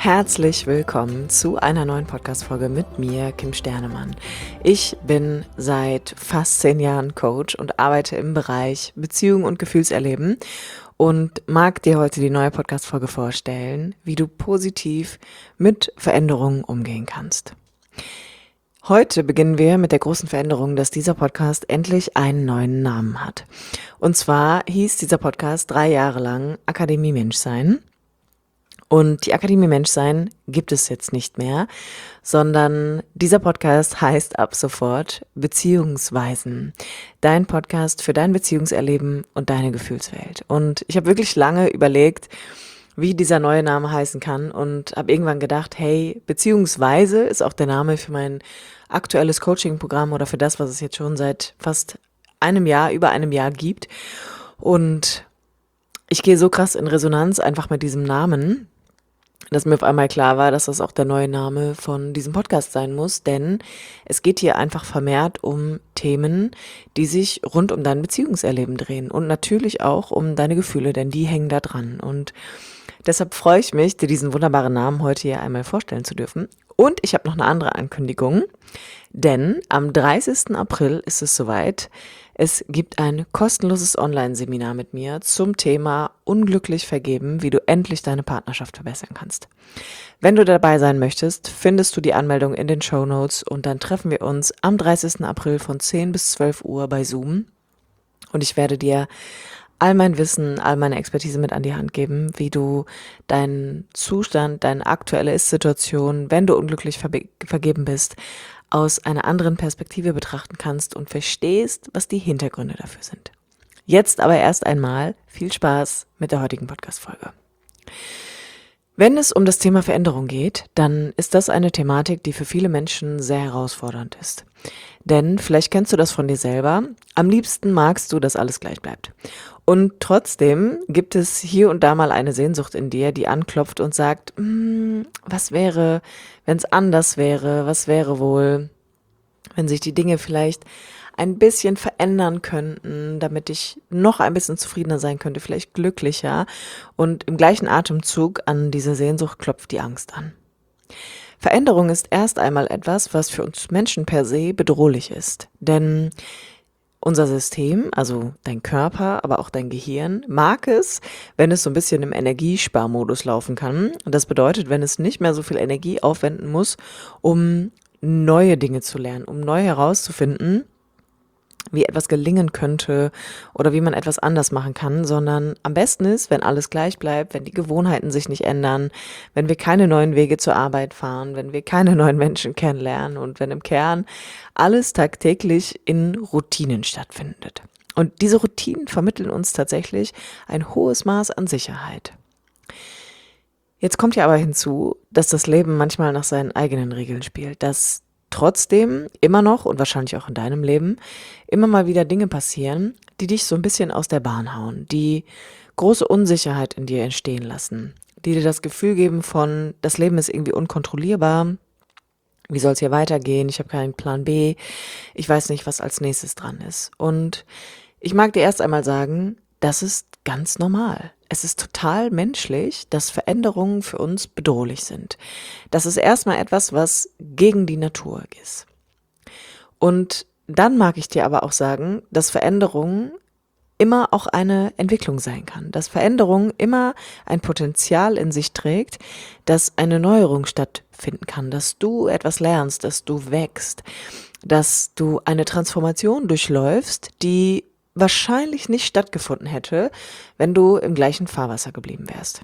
Herzlich willkommen zu einer neuen Podcast-Folge mit mir, Kim Sternemann. Ich bin seit fast 10 Jahren Coach und arbeite im Bereich Beziehung und Gefühlserleben und mag dir heute die neue Podcast-Folge vorstellen, wie du positiv mit Veränderungen umgehen kannst. Heute beginnen wir mit der großen Veränderung, dass dieser Podcast endlich einen neuen Namen hat. Und zwar hieß dieser Podcast 3 Jahre lang Akademie Menschsein. Und die Akademie Menschsein gibt es jetzt nicht mehr, sondern dieser Podcast heißt ab sofort Beziehungsweisen. Dein Podcast für dein Beziehungserleben und deine Gefühlswelt. Und ich habe wirklich lange überlegt, wie dieser neue Name heißen kann und habe irgendwann gedacht, hey, Beziehungsweise ist auch der Name für mein aktuelles Coaching-Programm oder für das, was es jetzt schon seit fast über einem Jahr gibt. Und ich gehe so krass in Resonanz einfach mit diesem Namen, dass mir auf einmal klar war, dass das auch der neue Name von diesem Podcast sein muss, denn es geht hier einfach vermehrt um Themen, die sich rund um dein Beziehungserleben drehen und natürlich auch um deine Gefühle, denn die hängen da dran. Und deshalb freue ich mich, dir diesen wunderbaren Namen heute hier einmal vorstellen zu dürfen. Und ich habe noch eine andere Ankündigung, denn am 30. April ist es soweit. Es gibt ein kostenloses Online-Seminar mit mir zum Thema Unglücklich vergeben, wie du endlich deine Partnerschaft verbessern kannst. Wenn du dabei sein möchtest, findest du die Anmeldung in den Shownotes und dann treffen wir uns am 30. April von 10 bis 12 Uhr bei Zoom und ich werde dir all mein Wissen, all meine Expertise mit an die Hand geben, wie du deinen Zustand, deine aktuelle Ist-Situation, wenn du unglücklich vergeben bist, aus einer anderen Perspektive betrachten kannst und verstehst, was die Hintergründe dafür sind. Jetzt aber erst einmal viel Spaß mit der heutigen Podcast-Folge. Wenn es um das Thema Veränderung geht, dann ist das eine Thematik, die für viele Menschen sehr herausfordernd ist. Denn vielleicht kennst du das von dir selber, am liebsten magst du, dass alles gleich bleibt. Und trotzdem gibt es hier und da mal eine Sehnsucht in dir, die anklopft und sagt, was wäre, wenn es anders wäre, was wäre wohl, wenn sich die Dinge vielleicht ein bisschen verändern könnten, damit ich noch ein bisschen zufriedener sein könnte, vielleicht glücklicher. Und im gleichen Atemzug an diese Sehnsucht klopft die Angst an. Veränderung ist erst einmal etwas, was für uns Menschen per se bedrohlich ist. Denn unser System, also dein Körper, aber auch dein Gehirn, mag es, wenn es so ein bisschen im Energiesparmodus laufen kann. Und das bedeutet, wenn es nicht mehr so viel Energie aufwenden muss, um neue Dinge zu lernen, um neu herauszufinden, wie etwas gelingen könnte oder wie man etwas anders machen kann, sondern am besten ist, wenn alles gleich bleibt, wenn die Gewohnheiten sich nicht ändern, wenn wir keine neuen Wege zur Arbeit fahren, wenn wir keine neuen Menschen kennenlernen und wenn im Kern alles tagtäglich in Routinen stattfindet. Und diese Routinen vermitteln uns tatsächlich ein hohes Maß an Sicherheit. Jetzt kommt ja aber hinzu, dass das Leben manchmal nach seinen eigenen Regeln spielt, dass trotzdem immer noch und wahrscheinlich auch in deinem Leben immer mal wieder Dinge passieren, die dich so ein bisschen aus der Bahn hauen, die große Unsicherheit in dir entstehen lassen, die dir das Gefühl geben von, das Leben ist irgendwie unkontrollierbar, wie soll es hier weitergehen, ich habe keinen Plan B, ich weiß nicht, was als nächstes dran ist. Und ich mag dir erst einmal sagen, das ist ganz normal. Es ist total menschlich, dass Veränderungen für uns bedrohlich sind. Das ist erstmal etwas, was gegen die Natur ist. Und dann mag ich dir aber auch sagen, dass Veränderung immer auch eine Entwicklung sein kann. Dass Veränderung immer ein Potenzial in sich trägt, dass eine Neuerung stattfinden kann, dass du etwas lernst, dass du wächst, dass du eine Transformation durchläufst, die wahrscheinlich nicht stattgefunden hätte, wenn du im gleichen Fahrwasser geblieben wärst.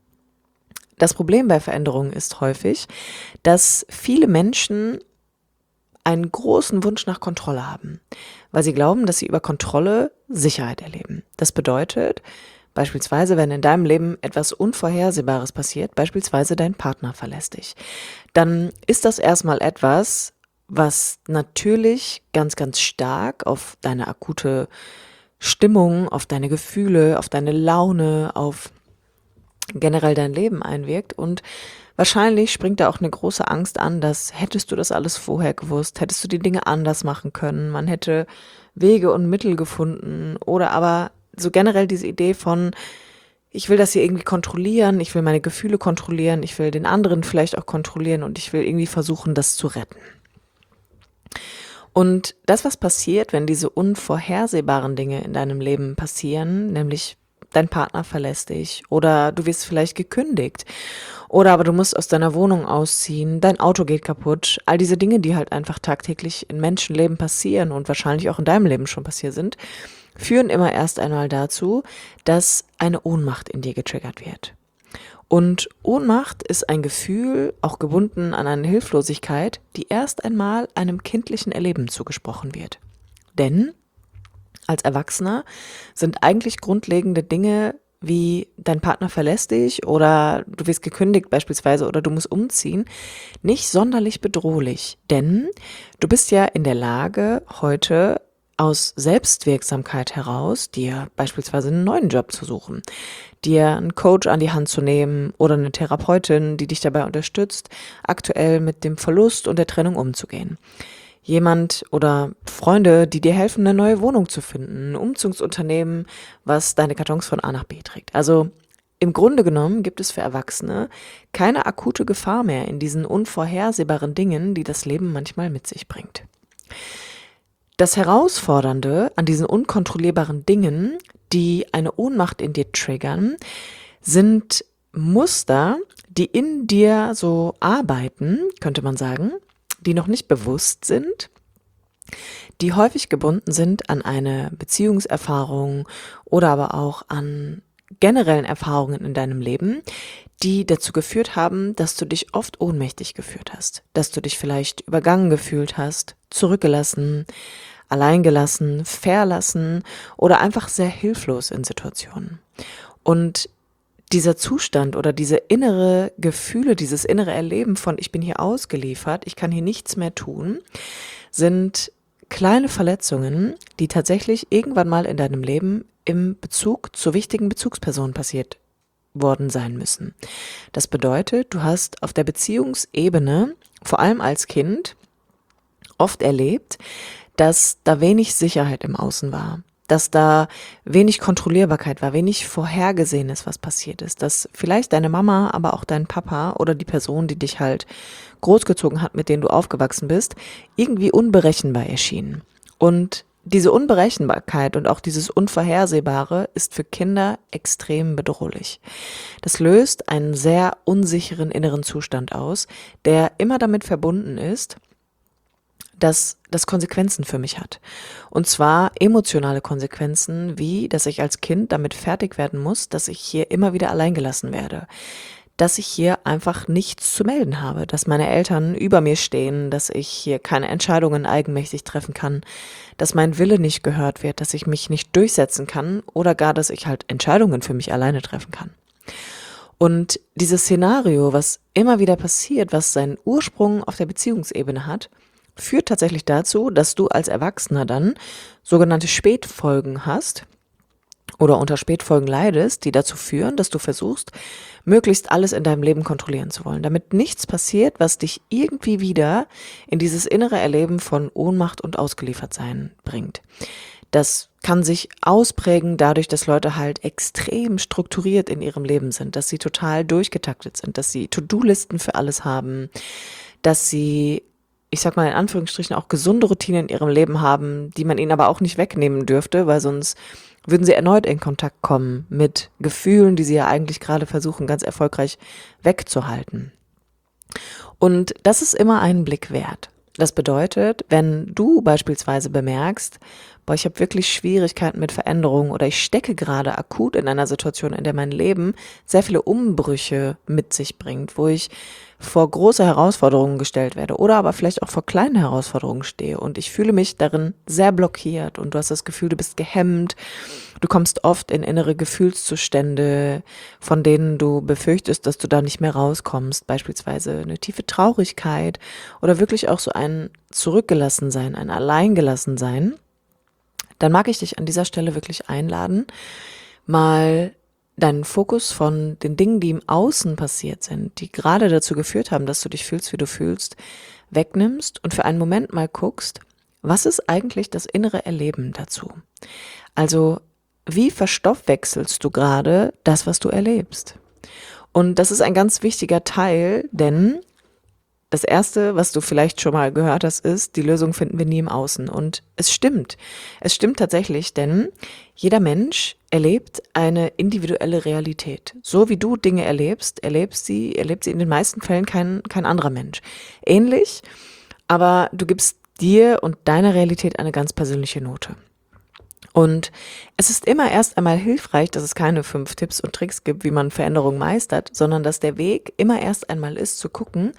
Das Problem bei Veränderungen ist häufig, dass viele Menschen einen großen Wunsch nach Kontrolle haben, weil sie glauben, dass sie über Kontrolle Sicherheit erleben. Das bedeutet, beispielsweise, wenn in deinem Leben etwas Unvorhersehbares passiert, beispielsweise dein Partner verlässt dich, dann ist das erstmal etwas, was natürlich ganz, ganz stark auf deine akute Stimmung, auf deine Gefühle, auf deine Laune, auf generell dein Leben einwirkt. Und wahrscheinlich springt da auch eine große Angst an, dass hättest du das alles vorher gewusst, hättest du die Dinge anders machen können, man hätte Wege und Mittel gefunden oder aber so generell diese Idee von, ich will das hier irgendwie kontrollieren, ich will meine Gefühle kontrollieren, ich will den anderen vielleicht auch kontrollieren und ich will irgendwie versuchen, das zu retten. Und das, was passiert, wenn diese unvorhersehbaren Dinge in deinem Leben passieren, nämlich dein Partner verlässt dich oder du wirst vielleicht gekündigt oder aber du musst aus deiner Wohnung ausziehen, dein Auto geht kaputt, all diese Dinge, die halt einfach tagtäglich in Menschenleben passieren und wahrscheinlich auch in deinem Leben schon passiert sind, führen immer erst einmal dazu, dass eine Ohnmacht in dir getriggert wird. Und Ohnmacht ist ein Gefühl, auch gebunden an eine Hilflosigkeit, die erst einmal einem kindlichen Erleben zugesprochen wird. Denn als Erwachsener sind eigentlich grundlegende Dinge wie dein Partner verlässt dich oder du wirst gekündigt beispielsweise oder du musst umziehen, nicht sonderlich bedrohlich. Denn du bist ja in der Lage, heute aus Selbstwirksamkeit heraus dir beispielsweise einen neuen Job zu suchen, dir einen Coach an die Hand zu nehmen oder eine Therapeutin, die dich dabei unterstützt, aktuell mit dem Verlust und der Trennung umzugehen. Jemand oder Freunde, die dir helfen, eine neue Wohnung zu finden, ein Umzugsunternehmen, was deine Kartons von A nach B trägt. Also im Grunde genommen gibt es für Erwachsene keine akute Gefahr mehr in diesen unvorhersehbaren Dingen, die das Leben manchmal mit sich bringt. Das Herausfordernde an diesen unkontrollierbaren Dingen, die eine Ohnmacht in dir triggern, sind Muster, die in dir so arbeiten, könnte man sagen, die noch nicht bewusst sind, die häufig gebunden sind an eine Beziehungserfahrung oder aber auch an generellen Erfahrungen in deinem Leben, die dazu geführt haben, dass du dich oft ohnmächtig gefühlt hast, dass du dich vielleicht übergangen gefühlt hast, zurückgelassen, alleingelassen, verlassen oder einfach sehr hilflos in Situationen. Und dieser Zustand oder diese innere Gefühle, dieses innere Erleben von ich bin hier ausgeliefert, ich kann hier nichts mehr tun, sind kleine Verletzungen, die tatsächlich irgendwann mal in deinem Leben im Bezug zu wichtigen Bezugspersonen passiert worden sein müssen. Das bedeutet, du hast auf der Beziehungsebene, vor allem als Kind, oft erlebt, dass da wenig Sicherheit im Außen war, dass da wenig Kontrollierbarkeit war, wenig Vorhergesehenes, was passiert ist, dass vielleicht deine Mama, aber auch dein Papa oder die Person, die dich halt großgezogen hat, mit denen du aufgewachsen bist, irgendwie unberechenbar erschienen. Und diese Unberechenbarkeit und auch dieses Unvorhersehbare ist für Kinder extrem bedrohlich. Das löst einen sehr unsicheren inneren Zustand aus, der immer damit verbunden ist, dass das Konsequenzen für mich hat. Und zwar emotionale Konsequenzen, wie, dass ich als Kind damit fertig werden muss, dass ich hier immer wieder allein gelassen werde. Dass ich hier einfach nichts zu melden habe, dass meine Eltern über mir stehen, dass ich hier keine Entscheidungen eigenmächtig treffen kann, dass mein Wille nicht gehört wird, dass ich mich nicht durchsetzen kann oder gar, dass ich halt Entscheidungen für mich alleine treffen kann. Und dieses Szenario, was immer wieder passiert, was seinen Ursprung auf der Beziehungsebene hat, führt tatsächlich dazu, dass du als Erwachsener dann sogenannte Spätfolgen hast oder unter Spätfolgen leidest, die dazu führen, dass du versuchst, möglichst alles in deinem Leben kontrollieren zu wollen, damit nichts passiert, was dich irgendwie wieder in dieses innere Erleben von Ohnmacht und Ausgeliefertsein bringt. Das kann sich ausprägen dadurch, dass Leute halt extrem strukturiert in ihrem Leben sind, dass sie total durchgetaktet sind, dass sie To-Do-Listen für alles haben, dass sie, ich sag mal in Anführungsstrichen, auch gesunde Routinen in ihrem Leben haben, die man ihnen aber auch nicht wegnehmen dürfte, weil sonst würden sie erneut in Kontakt kommen mit Gefühlen, die sie ja eigentlich gerade versuchen, ganz erfolgreich wegzuhalten. Und das ist immer einen Blick wert. Das bedeutet, wenn du beispielsweise bemerkst, boah, ich habe wirklich Schwierigkeiten mit Veränderungen oder ich stecke gerade akut in einer Situation, in der mein Leben sehr viele Umbrüche mit sich bringt, wo ich vor große Herausforderungen gestellt werde oder aber vielleicht auch vor kleinen Herausforderungen stehe und ich fühle mich darin sehr blockiert und du hast das Gefühl, du bist gehemmt, du kommst oft in innere Gefühlszustände, von denen du befürchtest, dass du da nicht mehr rauskommst, beispielsweise eine tiefe Traurigkeit oder wirklich auch so ein Zurückgelassensein, ein Alleingelassensein, dann mag ich dich an dieser Stelle wirklich einladen, mal deinen Fokus von den Dingen, die im Außen passiert sind, die gerade dazu geführt haben, dass du dich fühlst, wie du fühlst, wegnimmst und für einen Moment mal guckst, was ist eigentlich das innere Erleben dazu? Also, wie verstoffwechselst du gerade das, was du erlebst? Und das ist ein ganz wichtiger Teil, denn das Erste, was du vielleicht schon mal gehört hast, ist, die Lösung finden wir nie im Außen. Und es stimmt. Es stimmt tatsächlich, denn jeder Mensch erlebt eine individuelle Realität. So wie du Dinge erlebt sie in den meisten Fällen kein anderer Mensch. Ähnlich, aber du gibst dir und deiner Realität eine ganz persönliche Note. Und es ist immer erst einmal hilfreich, dass es keine 5 Tipps und Tricks gibt, wie man Veränderungen meistert, sondern dass der Weg immer erst einmal ist, zu gucken,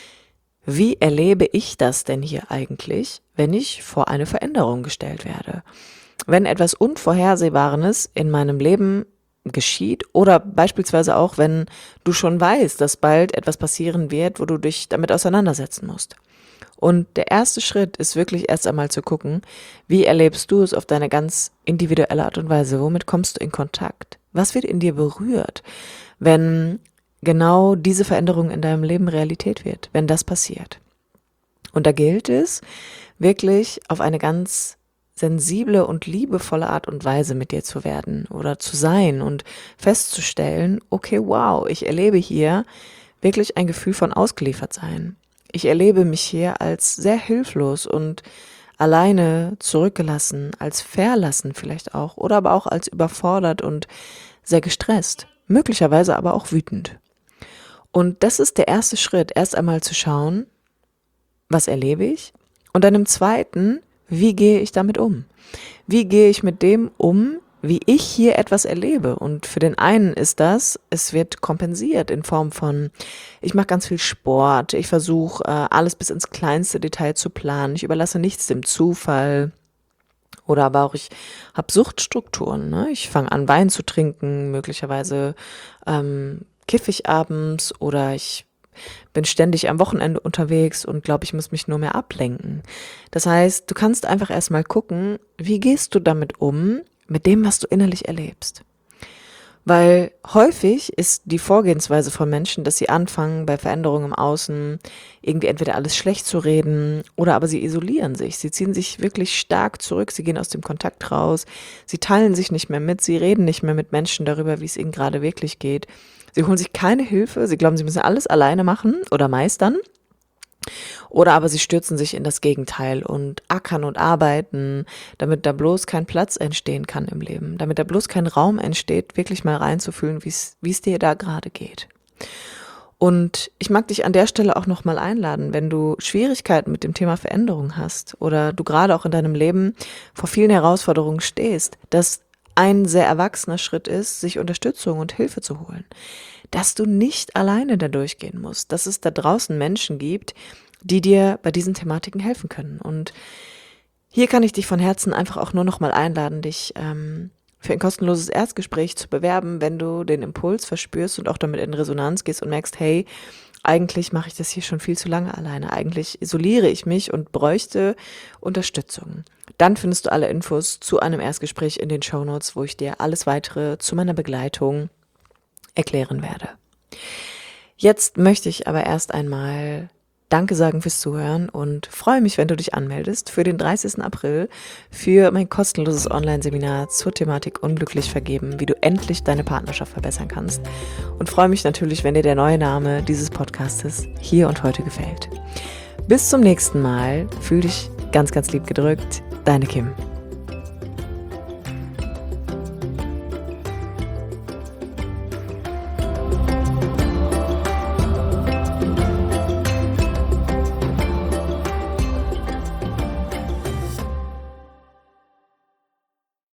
wie erlebe ich das denn hier eigentlich, wenn ich vor eine Veränderung gestellt werde? Wenn etwas Unvorhersehbares in meinem Leben geschieht oder beispielsweise auch, wenn du schon weißt, dass bald etwas passieren wird, wo du dich damit auseinandersetzen musst. Und der erste Schritt ist wirklich erst einmal zu gucken, wie erlebst du es auf deine ganz individuelle Art und Weise? Womit kommst du in Kontakt? Was wird in dir berührt, wenn genau diese Veränderung in deinem Leben Realität wird, wenn das passiert? Und da gilt es, wirklich auf eine ganz sensible und liebevolle Art und Weise mit dir zu werden oder zu sein und festzustellen, okay, wow, ich erlebe hier wirklich ein Gefühl von Ausgeliefertsein. Ich erlebe mich hier als sehr hilflos und alleine zurückgelassen, als verlassen vielleicht auch, oder aber auch als überfordert und sehr gestresst, möglicherweise aber auch wütend. Und das ist der erste Schritt, erst einmal zu schauen, was erlebe ich? Und dann im zweiten, wie gehe ich damit um? Wie gehe ich mit dem um, wie ich hier etwas erlebe? Und für den einen ist das, es wird kompensiert in Form von, ich mache ganz viel Sport, ich versuche alles bis ins kleinste Detail zu planen, ich überlasse nichts dem Zufall. Oder aber auch, ich habe Suchtstrukturen, ne? Ich fange an, Wein zu trinken, möglicherweise kiffe ich abends oder ich bin ständig am Wochenende unterwegs und glaube, ich muss mich nur mehr ablenken. Das heißt, du kannst einfach erstmal gucken, wie gehst du damit um, mit dem, was du innerlich erlebst. Weil häufig ist die Vorgehensweise von Menschen, dass sie anfangen, bei Veränderungen im Außen irgendwie entweder alles schlecht zu reden oder aber sie isolieren sich. Sie ziehen sich wirklich stark zurück, sie gehen aus dem Kontakt raus, sie teilen sich nicht mehr mit, sie reden nicht mehr mit Menschen darüber, wie es ihnen gerade wirklich geht. Sie holen sich keine Hilfe, sie glauben, sie müssen alles alleine machen oder meistern. Oder aber sie stürzen sich in das Gegenteil und ackern und arbeiten, damit da bloß kein Platz entstehen kann im Leben, damit da bloß kein Raum entsteht, wirklich mal reinzufühlen, wie es dir da gerade geht. Und ich mag dich an der Stelle auch nochmal einladen, wenn du Schwierigkeiten mit dem Thema Veränderung hast oder du gerade auch in deinem Leben vor vielen Herausforderungen stehst, dass ein sehr erwachsener Schritt ist, sich Unterstützung und Hilfe zu holen. Dass du nicht alleine da durchgehen musst, dass es da draußen Menschen gibt, die dir bei diesen Thematiken helfen können. Und hier kann ich dich von Herzen einfach auch nur noch mal einladen, dich für ein kostenloses Erstgespräch zu bewerben, wenn du den Impuls verspürst und auch damit in Resonanz gehst und merkst, hey, eigentlich mache ich das hier schon viel zu lange alleine. Eigentlich isoliere ich mich und bräuchte Unterstützung. Dann findest du alle Infos zu einem Erstgespräch in den Shownotes, wo ich dir alles weitere zu meiner Begleitung erklären werde. Jetzt möchte ich aber erst einmal Danke sagen fürs Zuhören und freue mich, wenn du dich anmeldest für den 30. April für mein kostenloses Online-Seminar zur Thematik Unglücklich vergeben, wie du endlich deine Partnerschaft verbessern kannst. Und freue mich natürlich, wenn dir der neue Name dieses Podcastes hier und heute gefällt. Bis zum nächsten Mal. Fühl dich ganz, ganz lieb gedrückt. Deine Kim.